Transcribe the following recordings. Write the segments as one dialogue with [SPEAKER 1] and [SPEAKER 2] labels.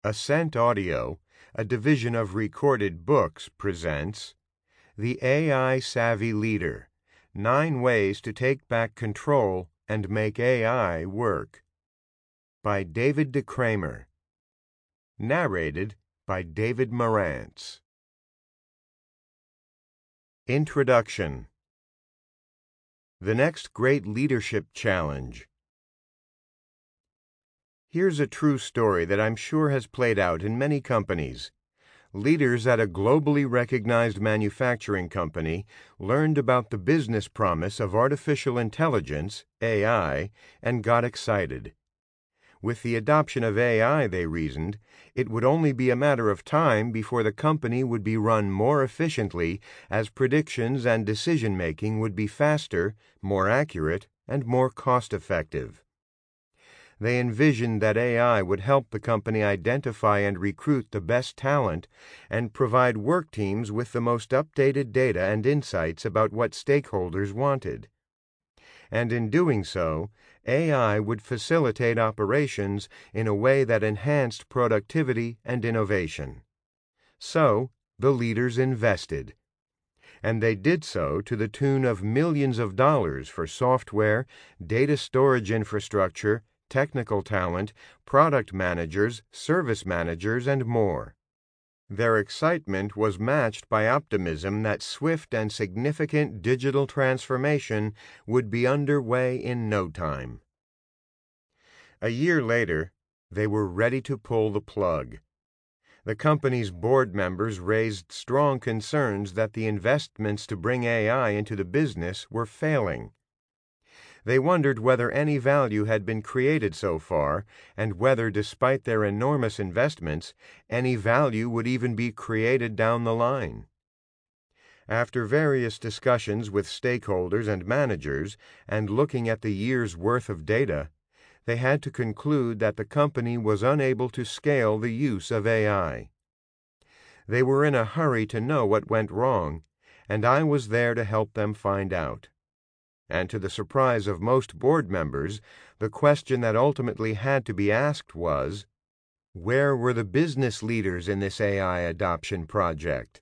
[SPEAKER 1] Ascent Audio, a division of Recorded Books, presents The AI Savvy Leader: 9 Ways to Take Back Control and Make AI Work, by David DeCramer. Narrated by David Marantz. Introduction. The next great leadership challenge. Here's a true story that I'm sure has played out in many companies. Leaders at a globally recognized manufacturing company learned about the business promise of artificial intelligence, AI, and got excited. With the adoption of AI, they reasoned, it would only be a matter of time before the company would be run more efficiently, as predictions and decision-making would be faster, more accurate, and more cost-effective. They envisioned that AI would help the company identify and recruit the best talent and provide work teams with the most updated data and insights about what stakeholders wanted. And in doing so, AI would facilitate operations in a way that enhanced productivity and innovation. So, the leaders invested. And they did so to the tune of millions of dollars for software, data storage infrastructure, technical talent, product managers, service managers, and more. Their excitement was matched by optimism that swift and significant digital transformation would be underway in no time. A year later, they were ready to pull the plug. The company's board members raised strong concerns that the investments to bring AI into the business were failing. They wondered whether any value had been created so far, and whether, despite their enormous investments, any value would even be created down the line. After various discussions with stakeholders and managers, and looking at the year's worth of data, they had to conclude that the company was unable to scale the use of AI. They were in a hurry to know what went wrong, and I was there to help them find out. And to the surprise of most board members, the question that ultimately had to be asked was, where were the business leaders in this AI adoption project?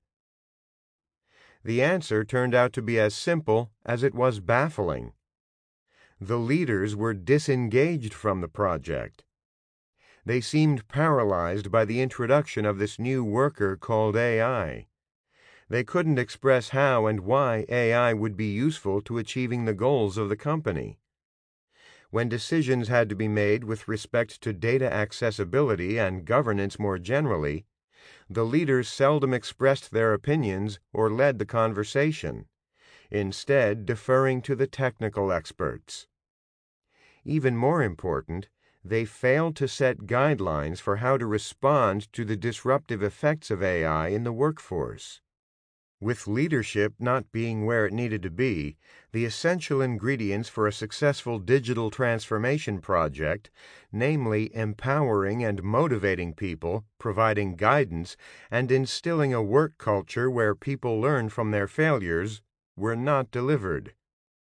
[SPEAKER 1] The answer turned out to be as simple as it was baffling. The leaders were disengaged from the project. They seemed paralyzed by the introduction of this new worker called AI. They couldn't express how and why AI would be useful to achieving the goals of the company. When decisions had to be made with respect to data accessibility and governance more generally, the leaders seldom expressed their opinions or led the conversation, instead deferring to the technical experts. Even more important, they failed to set guidelines for how to respond to the disruptive effects of AI in the workforce. With leadership not being where it needed to be, the essential ingredients for a successful digital transformation project, namely empowering and motivating people, providing guidance, and instilling a work culture where people learn from their failures, were not delivered.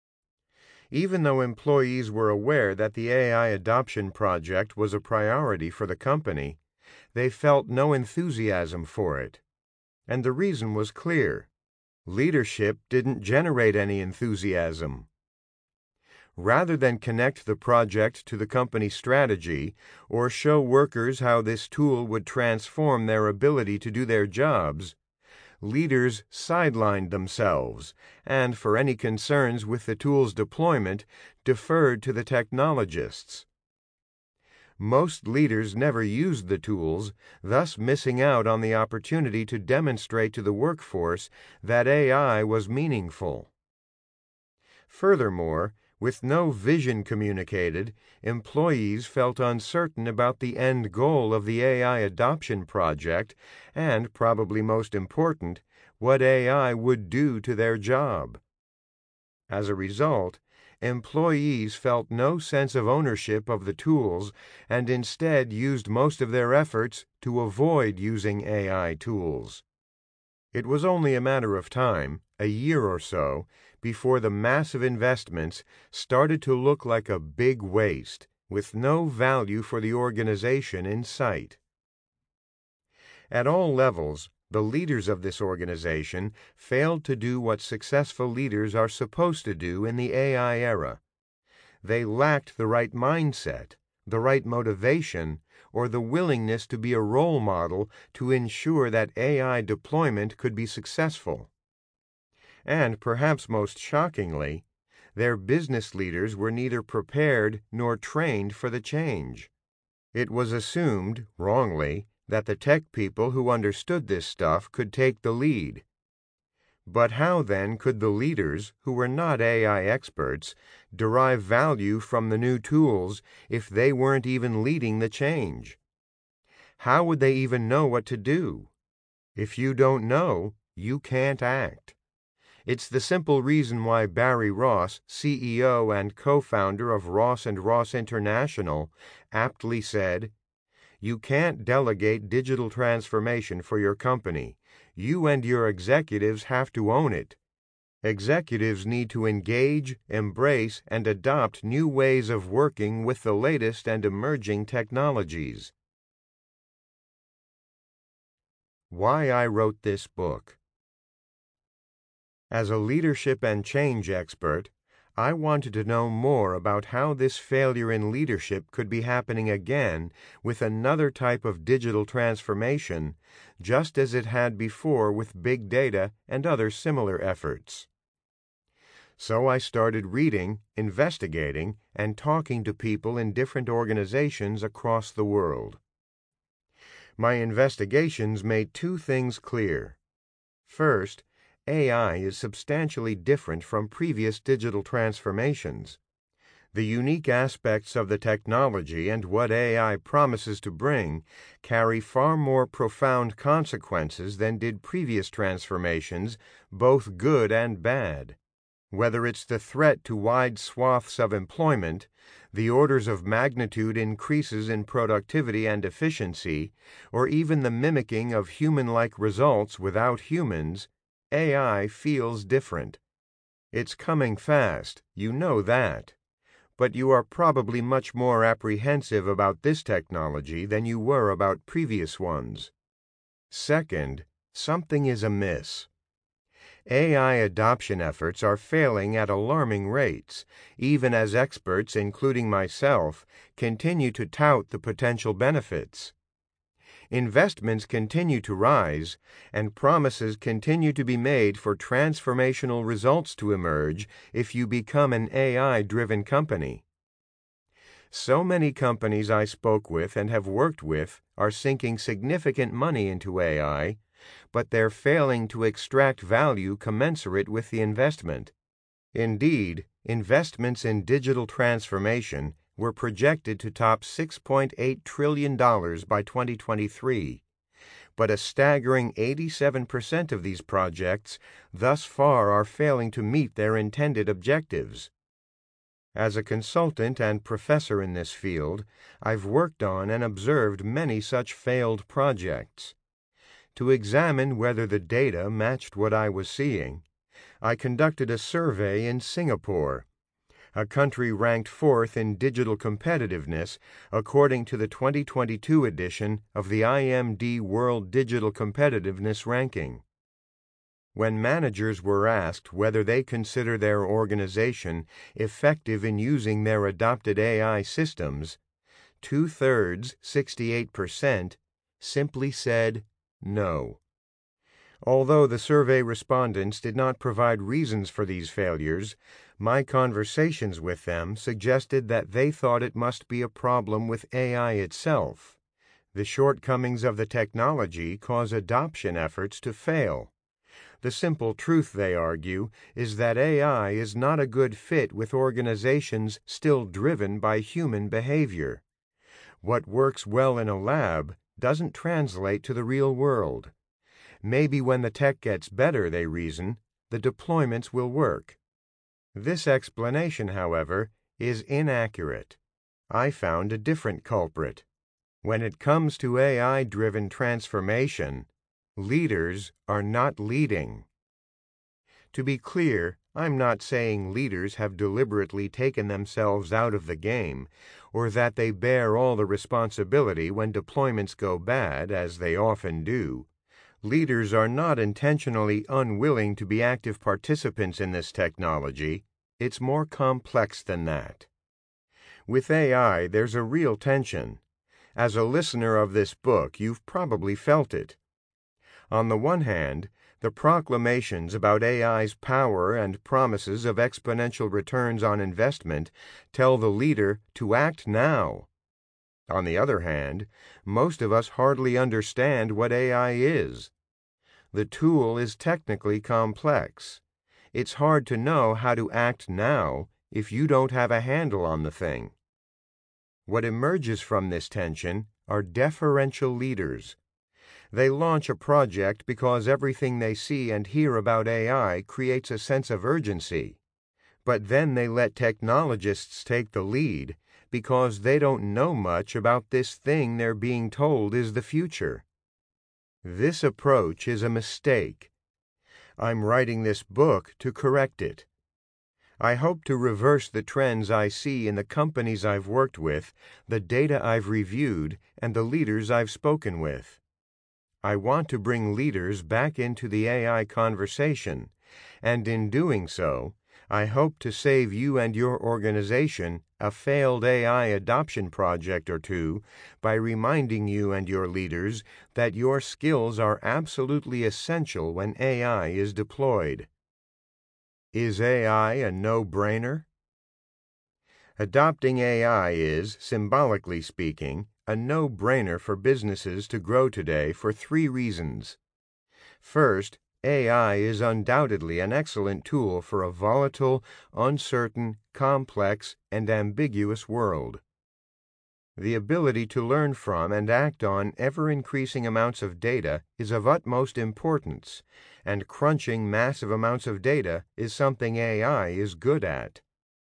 [SPEAKER 1] Even though employees were aware that the AI adoption project was a priority for the company, they felt no enthusiasm for it. And the reason was clear. Leadership didn't generate any enthusiasm. Rather than connect the project to the company strategy or show workers how this tool would transform their ability to do their jobs, leaders sidelined themselves and, for any concerns with the tool's deployment, deferred to the technologists. Most leaders never used the tools, thus missing out on the opportunity to demonstrate to the workforce that AI was meaningful. Furthermore, with no vision communicated, employees felt uncertain about the end goal of the AI adoption project and, probably most important, what AI would do to their job. As a result, employees felt no sense of ownership of the tools and instead used most of their efforts to avoid using AI tools. It was only a matter of time, a year or so, before the massive investments started to look like a big waste, with no value for the organization in sight. At all levels, the leaders of this organization failed to do what successful leaders are supposed to do in the AI era. They lacked the right mindset, the right motivation, or the willingness to be a role model to ensure that AI deployment could be successful. And perhaps most shockingly, their business leaders were neither prepared nor trained for the change. It was assumed, wrongly, that the tech people who understood this stuff could take the lead. But how then could the leaders, who were not AI experts, derive value from the new tools if they weren't even leading the change? How would they even know what to do? If you don't know, you can't act. It's the simple reason why Barry Ross, CEO and co-founder of Ross & Ross International, aptly said, "You can't delegate digital transformation for your company. You and your executives have to own it. Executives need to engage, embrace, and adopt new ways of working with the latest and emerging technologies." Why I wrote this book. As a leadership and change expert, I wanted to know more about how this failure in leadership could be happening again with another type of digital transformation, just as it had before with big data and other similar efforts. So I started reading, investigating, and talking to people in different organizations across the world. My investigations made two things clear. First, AI is substantially different from previous digital transformations. The unique aspects of the technology and what AI promises to bring carry far more profound consequences than did previous transformations, both good and bad. Whether it's the threat to wide swaths of employment, the orders of magnitude increases in productivity and efficiency, or even the mimicking of human-like results without humans, AI feels different. It's coming fast, you know that. But you are probably much more apprehensive about this technology than you were about previous ones. Second, something is amiss. AI adoption efforts are failing at alarming rates, even as experts, including myself, continue to tout the potential benefits. Investments continue to rise, and promises continue to be made for transformational results to emerge if you become an AI-driven company. So many companies I spoke with and have worked with are sinking significant money into AI, but they're failing to extract value commensurate with the investment. Indeed, investments in digital transformation were projected to top $6.8 trillion by 2023, but a staggering 87% of these projects thus far are failing to meet their intended objectives. As a consultant and professor in this field, I've worked on and observed many such failed projects. To examine whether the data matched what I was seeing, I conducted a survey in Singapore, a country ranked fourth in digital competitiveness according to the 2022 edition of the IMD World Digital Competitiveness Ranking. When managers were asked whether they consider their organization effective in using their adopted AI systems, 2/3, 68%, simply said no. Although the survey respondents did not provide reasons for these failures, my conversations with them suggested that they thought it must be a problem with AI itself. The shortcomings of the technology cause adoption efforts to fail. The simple truth, they argue, is that AI is not a good fit with organizations still driven by human behavior. What works well in a lab doesn't translate to the real world. Maybe when the tech gets better, they reason, the deployments will work. This explanation, however, is inaccurate. I found a different culprit. When it comes to AI-driven transformation, leaders are not leading. To be clear, I'm not saying leaders have deliberately taken themselves out of the game or that they bear all the responsibility when deployments go bad, as they often do. Leaders are not intentionally unwilling to be active participants in this technology. It's more complex than that. With AI, there's a real tension. As a listener of this book, you've probably felt it. On the one hand, the proclamations about AI's power and promises of exponential returns on investment tell the leader to act now. On the other hand, most of us hardly understand what AI is. The tool is technically complex. It's hard to know how to act now if you don't have a handle on the thing. What emerges from this tension are deferential leaders. They launch a project because everything they see and hear about AI creates a sense of urgency. But then they let technologists take the lead because they don't know much about this thing they're being told is the future. This approach is a mistake. I'm writing this book to correct it. I hope to reverse the trends I see in the companies I've worked with, the data I've reviewed, and the leaders I've spoken with. I want to bring leaders back into the AI conversation, and in doing so, I hope to save you and your organization a failed AI adoption project or two by reminding you and your leaders that your skills are absolutely essential when AI is deployed. Is AI a no-brainer? Adopting AI is, symbolically speaking, a no-brainer for businesses to grow today for 3 reasons. First, AI is undoubtedly an excellent tool for a volatile, uncertain, complex, and ambiguous world. The ability to learn from and act on ever-increasing amounts of data is of utmost importance, and crunching massive amounts of data is something AI is good at.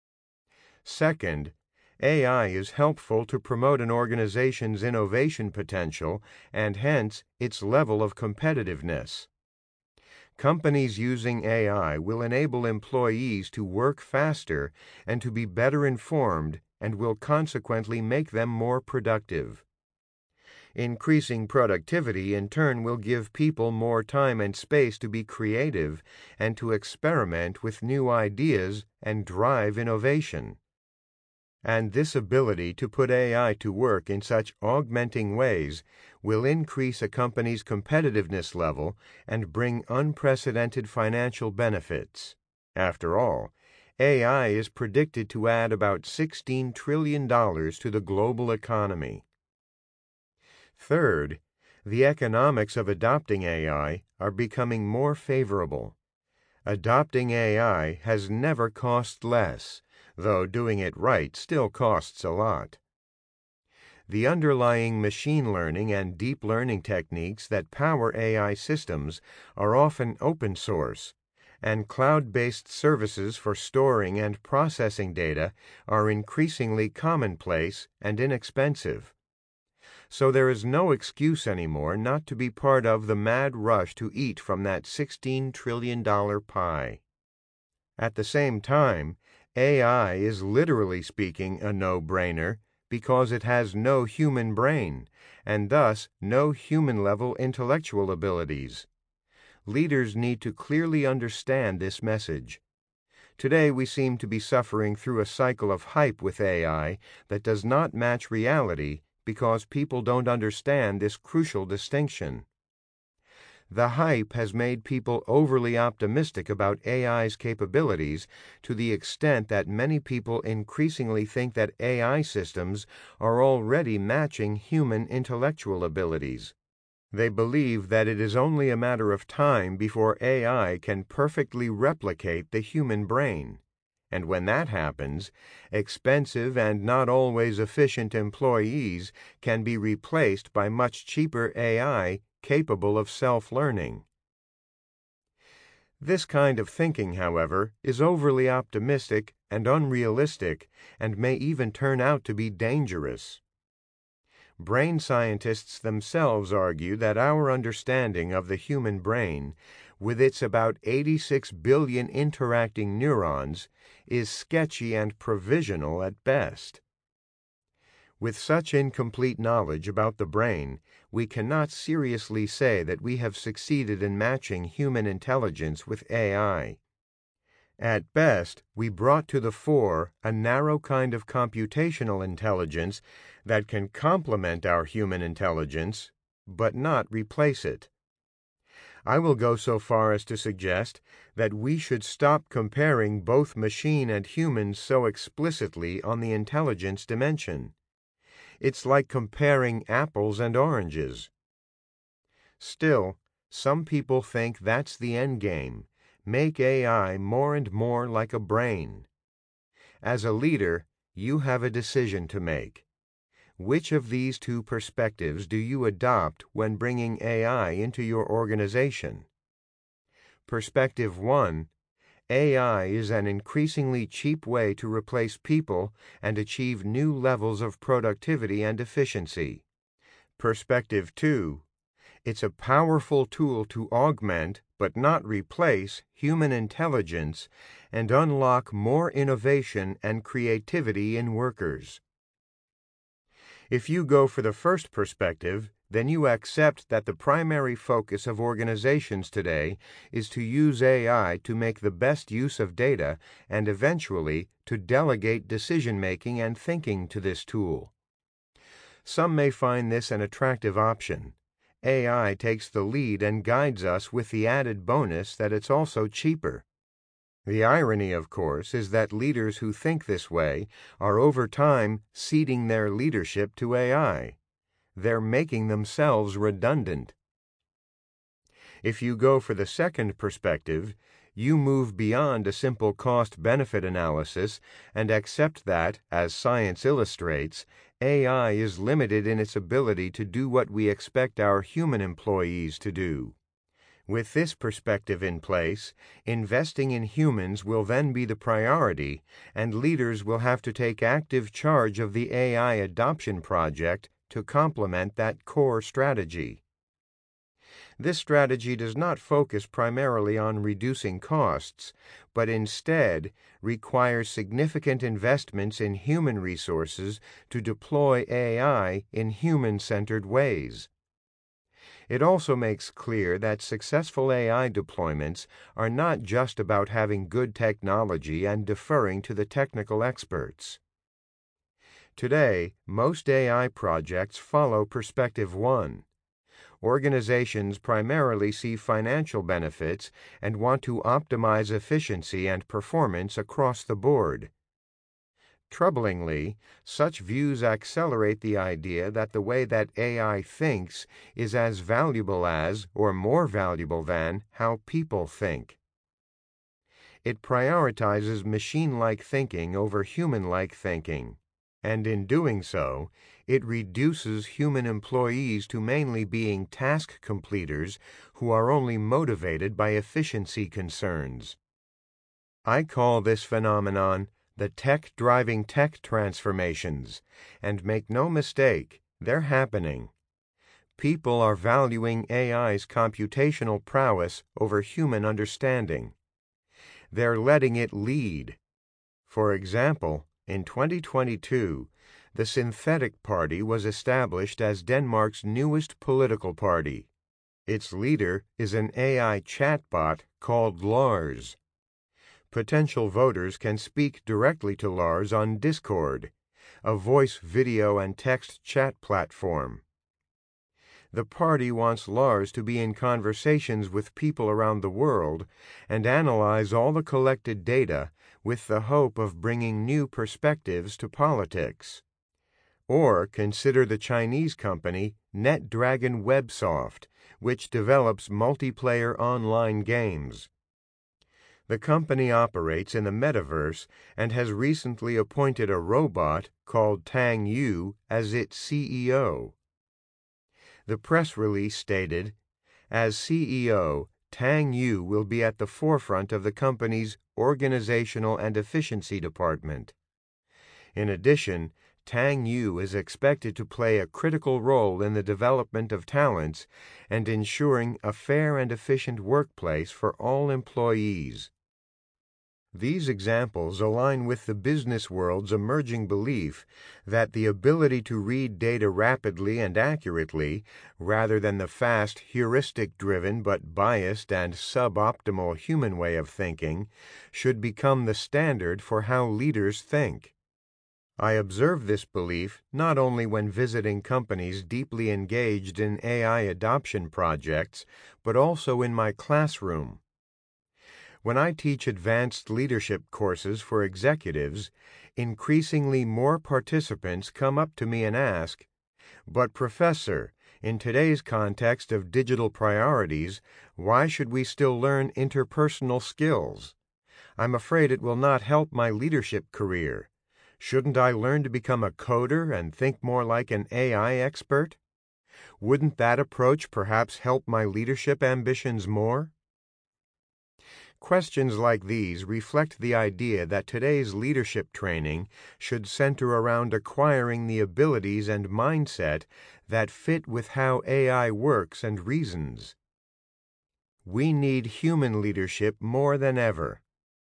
[SPEAKER 1] Second, AI is helpful to promote an organization's innovation potential and hence its level of competitiveness. Companies using AI will enable employees to work faster and to be better informed and will consequently make them more productive. Increasing productivity in turn will give people more time and space to be creative and to experiment with new ideas and drive innovation. And this ability to put AI to work in such augmenting ways will increase a company's competitiveness level and bring unprecedented financial benefits. After all, AI is predicted to add about $16 trillion to the global economy. Third, the economics of adopting AI are becoming more favorable. Adopting AI has never cost less, though doing it right still costs a lot. The underlying machine learning and deep learning techniques that power AI systems are often open source, and cloud-based services for storing and processing data are increasingly commonplace and inexpensive. So there is no excuse anymore not to be part of the mad rush to eat from that $16 trillion pie. At the same time, AI is literally speaking a no-brainer because it has no human brain, and thus no human-level intellectual abilities. Leaders need to clearly understand this message. Today we seem to be suffering through a cycle of hype with AI that does not match reality because people don't understand this crucial distinction. The hype has made people overly optimistic about AI's capabilities to the extent that many people increasingly think that AI systems are already matching human intellectual abilities. They believe that it is only a matter of time before AI can perfectly replicate the human brain. And when that happens, expensive and not always efficient employees can be replaced by much cheaper AI capable of self-learning. This kind of thinking, however, is overly optimistic and unrealistic and may even turn out to be dangerous. Brain scientists themselves argue that our understanding of the human brain, with its about 86 billion interacting neurons, is sketchy and provisional at best. With such incomplete knowledge about the brain, we cannot seriously say that we have succeeded in matching human intelligence with AI. At best, we brought to the fore a narrow kind of computational intelligence that can complement our human intelligence, but not replace it. I will go so far as to suggest that we should stop comparing both machine and humans so explicitly on the intelligence dimension. It's like comparing apples and oranges. Still, some people think that's the end game. Make AI more and more like a brain. As a leader, you have a decision to make. Which of these two perspectives do you adopt when bringing AI into your organization? Perspective 1. AI is an increasingly cheap way to replace people and achieve new levels of productivity and efficiency. Perspective 2. It's a powerful tool to augment, but not replace, human intelligence and unlock more innovation and creativity in workers. If you go for the first perspective, then you accept that the primary focus of organizations today is to use AI to make the best use of data and eventually to delegate decision-making and thinking to this tool. Some may find this an attractive option. AI takes the lead and guides us with the added bonus that it's also cheaper. The irony, of course, is that leaders who think this way are over time ceding their leadership to AI. They're making themselves redundant. If you go for the second perspective, you move beyond a simple cost-benefit analysis and accept that, as science illustrates, AI is limited in its ability to do what we expect our human employees to do. With this perspective in place, investing in humans will then be the priority, and leaders will have to take active charge of the AI adoption project to complement that core strategy. This strategy does not focus primarily on reducing costs, but instead requires significant investments in human resources to deploy AI in human-centered ways. It also makes clear that successful AI deployments are not just about having good technology and deferring to the technical experts. Today, most AI projects follow Perspective 1. Organizations primarily see financial benefits and want to optimize efficiency and performance across the board. Troublingly, such views accelerate the idea that the way that AI thinks is as valuable as, or more valuable than, how people think. It prioritizes machine-like thinking over human-like thinking, and in doing so, it reduces human employees to mainly being task completers who are only motivated by efficiency concerns. I call this phenomenon the tech-driving tech transformations, and make no mistake, they're happening. People are valuing AI's computational prowess over human understanding. They're letting it lead. For example, in 2022, the Synthetic Party was established as Denmark's newest political party. Its leader is an AI chatbot called Lars. Potential voters can speak directly to Lars on Discord, a voice, video, and text chat platform. The party wants Lars to be in conversations with people around the world and analyze all the collected data with the hope of bringing new perspectives to politics. Or consider the Chinese company NetDragon Websoft, which develops multiplayer online games. The company operates in the metaverse and has recently appointed a robot called Tang Yu as its CEO. The press release stated, "As CEO, Tang Yu will be at the forefront of the company's organizational and efficiency department." In addition, Tang Yu is expected to play a critical role in the development of talents and ensuring a fair and efficient workplace for all employees. These examples align with the business world's emerging belief that the ability to read data rapidly and accurately, rather than the fast, heuristic-driven but biased and suboptimal human way of thinking, should become the standard for how leaders think. I observe this belief not only when visiting companies deeply engaged in AI adoption projects, but also in my classroom. When I teach advanced leadership courses for executives, increasingly more participants come up to me and ask, "But Professor, in today's context of digital priorities, why should we still learn interpersonal skills? I'm afraid it will not help my leadership career. Shouldn't I learn to become a coder and think more like an AI expert? Wouldn't that approach perhaps help my leadership ambitions more?" Questions like these reflect the idea that today's leadership training should center around acquiring the abilities and mindset that fit with how AI works and reasons. We need human leadership more than ever.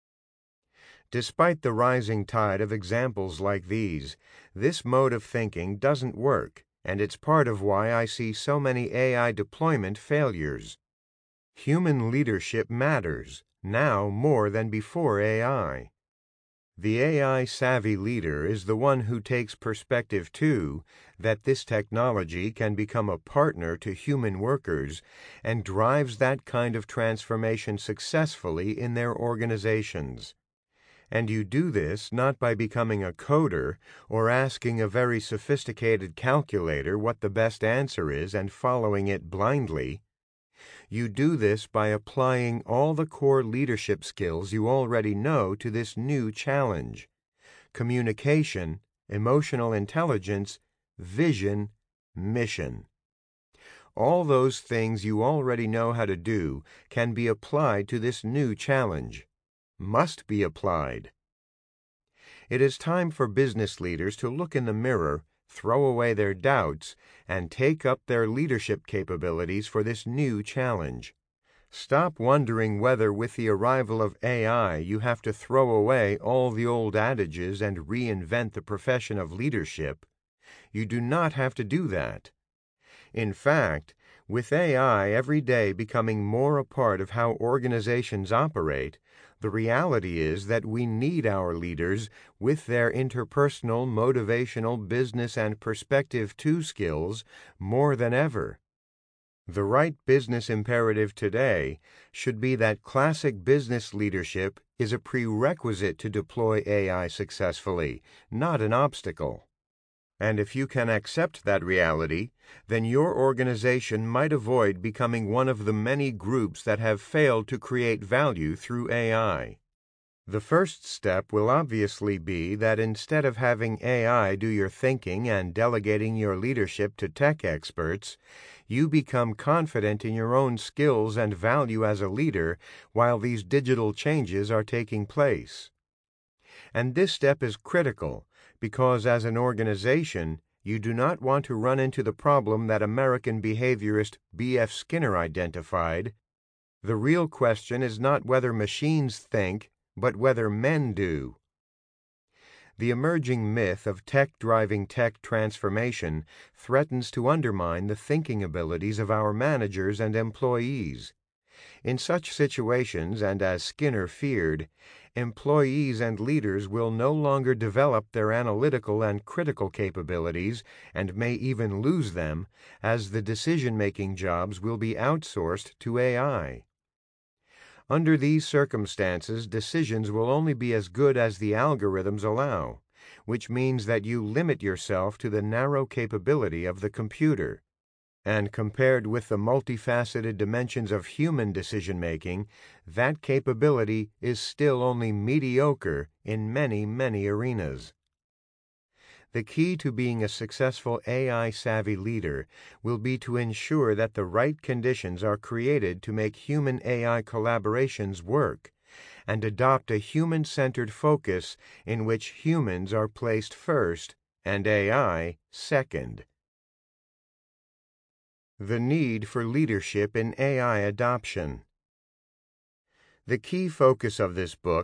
[SPEAKER 1] Despite the rising tide of examples like these, this mode of thinking doesn't work, and it's part of why I see so many AI deployment failures. Human leadership matters, now more than before AI. The AI-savvy leader is the one who takes perspective, too, that this technology can become a partner to human workers and drives that kind of transformation successfully in their organizations. And you do this not by becoming a coder or asking a very sophisticated calculator what the best answer is and following it blindly. You do this by applying all the core leadership skills you already know to this new challenge: communication, emotional intelligence, vision, mission. All those things you already know how to do can be applied to this new challenge. Must be applied. It is time for business leaders to look in the mirror, throw away their doubts, and take up their leadership capabilities for this new challenge. Stop wondering whether with the arrival of AI you have to throw away all the old adages and reinvent the profession of leadership. You do not have to do that. In fact, with AI every day becoming more a part of how organizations operate, the reality is that we need our leaders with their interpersonal, motivational, business, and perspective two skills more than ever. The right business imperative today should be that classic business leadership is a prerequisite to deploy AI successfully, not an obstacle. And if you can accept that reality, then your organization might avoid becoming one of the many groups that have failed to create value through AI. The first step will obviously be that instead of having AI do your thinking and delegating your leadership to tech experts, you become confident in your own skills and value as a leader while these digital changes are taking place. And this step is critical because as an organization, you do not want to run into the problem that American behaviorist B.F. Skinner identified. The real question is not whether machines think, but whether men do. The emerging myth of tech driving tech transformation threatens to undermine the thinking abilities of our managers and employees. In such situations, and as Skinner feared, employees and leaders will no longer develop their analytical and critical capabilities and may even lose them, as the decision-making jobs will be outsourced to AI. Under these circumstances, decisions will only be as good as the algorithms allow, which means that you limit yourself to the narrow capability of the computer. And compared with the multifaceted dimensions of human decision-making, that capability is still only mediocre in many, many arenas. The key to being a successful AI-savvy leader will be to ensure that the right conditions are created to make human-AI collaborations work, and adopt a human-centered focus in which humans are placed first and AI second. The need for leadership in AI adoption. The key focus of this book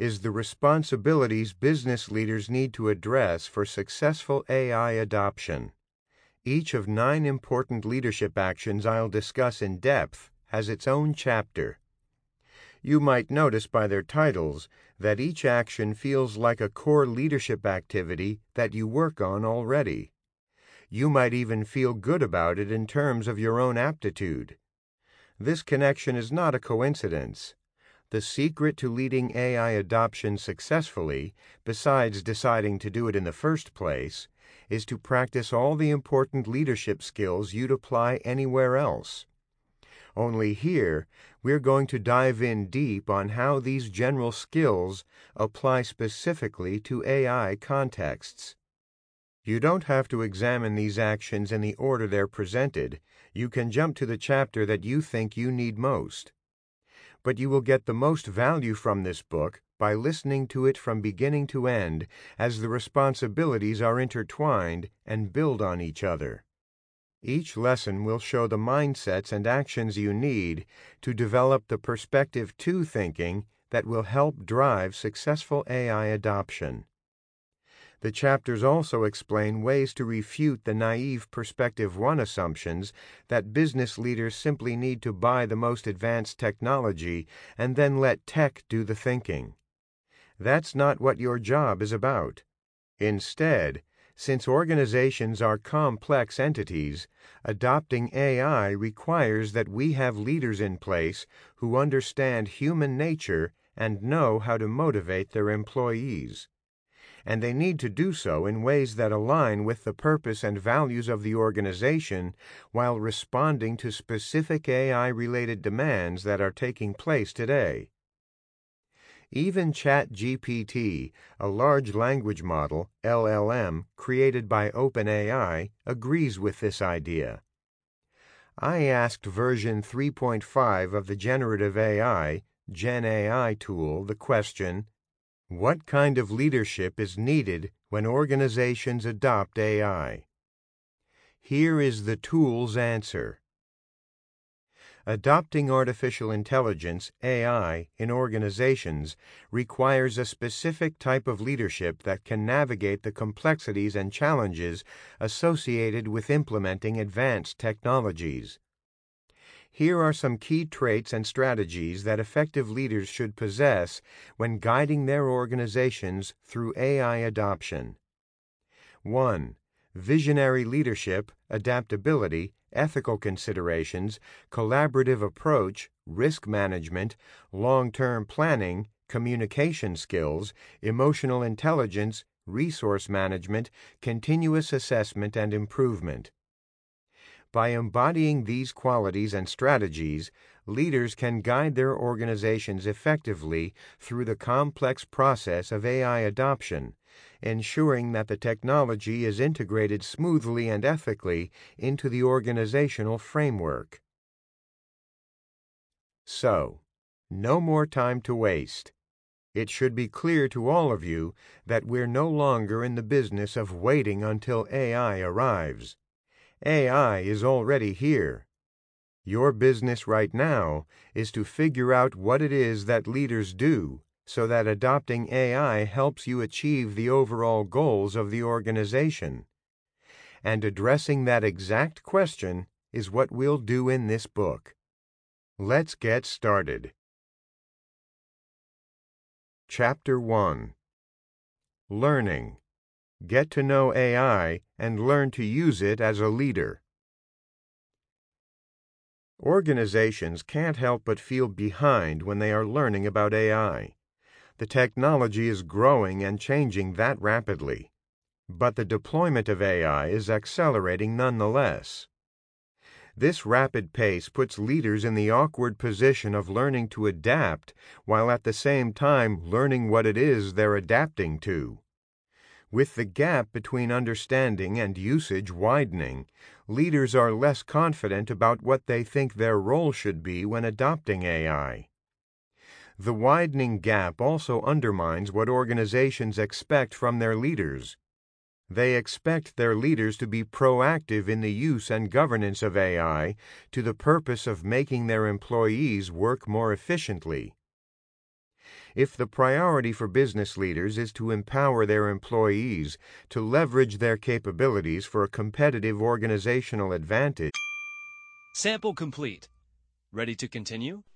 [SPEAKER 1] is the responsibilities business leaders need to address for successful AI adoption. Each of 9 important leadership actions I'll discuss in depth has its own chapter. You might notice by their titles that each action feels like a core leadership activity that you work on already. You might even feel good about it in terms of your own aptitude. This connection is not a coincidence. The secret to leading AI adoption successfully, besides deciding to do it in the first place, is to practice all the important leadership skills you'd apply anywhere else. Only here, we're going to dive in deep on how these general skills apply specifically to AI contexts. You don't have to examine these actions in the order they're presented. You can jump to the chapter that you think you need most. But you will get the most value from this book by listening to it from beginning to end, as the responsibilities are intertwined and build on each other. Each lesson will show the mindsets and actions you need to develop the perspective 2 thinking that will help drive successful AI adoption. The chapters also explain ways to refute the naive perspective 1 assumptions that business leaders simply need to buy the most advanced technology and then let tech do the thinking. That's not what your job is about. Instead, since organizations are complex entities, adopting AI requires that we have leaders in place who understand human nature and know how to motivate their employees. And they need to do so in ways that align with the purpose and values of the organization while responding to specific AI-related demands that are taking place today. Even ChatGPT, a large language model, LLM, created by OpenAI, agrees with this idea. I asked version 3.5 of the generative AI, GenAI tool the question, what kind of leadership is needed when organizations adopt AI? Here is the tool's answer. Adopting artificial intelligence, AI, in organizations requires a specific type of leadership that can navigate the complexities and challenges associated with implementing advanced technologies. Here are some key traits and strategies that effective leaders should possess when guiding their organizations through AI adoption. 1. Visionary leadership, adaptability, ethical considerations, collaborative approach, risk management, long-term planning, communication skills, emotional intelligence, resource management, continuous assessment and improvement. By embodying these qualities and strategies, leaders can guide their organizations effectively through the complex process of AI adoption, ensuring that the technology is integrated smoothly and ethically into the organizational framework. So, no more time to waste. It should be clear to all of you that we're no longer in the business of waiting until AI arrives. AI is already here. Your business right now is to figure out what it is that leaders do so that adopting AI helps you achieve the overall goals of the organization. And addressing that exact question is what we'll do in this book. Let's get started. Chapter 1. Learning. Get to know AI and learn to use it as a leader. Organizations can't help but feel behind when they are learning about AI. The technology is growing and changing that rapidly. But the deployment of AI is accelerating nonetheless. This rapid pace puts leaders in the awkward position of learning to adapt while at the same time learning what it is they're adapting to. With the gap between understanding and usage widening, leaders are less confident about what they think their role should be when adopting AI. The widening gap also undermines what organizations expect from their leaders. They expect their leaders to be proactive in the use and governance of AI to the purpose of making their employees work more efficiently. If the priority for business leaders is to empower their employees to leverage their capabilities for a competitive organizational advantage.
[SPEAKER 2] Sample complete. Ready to continue?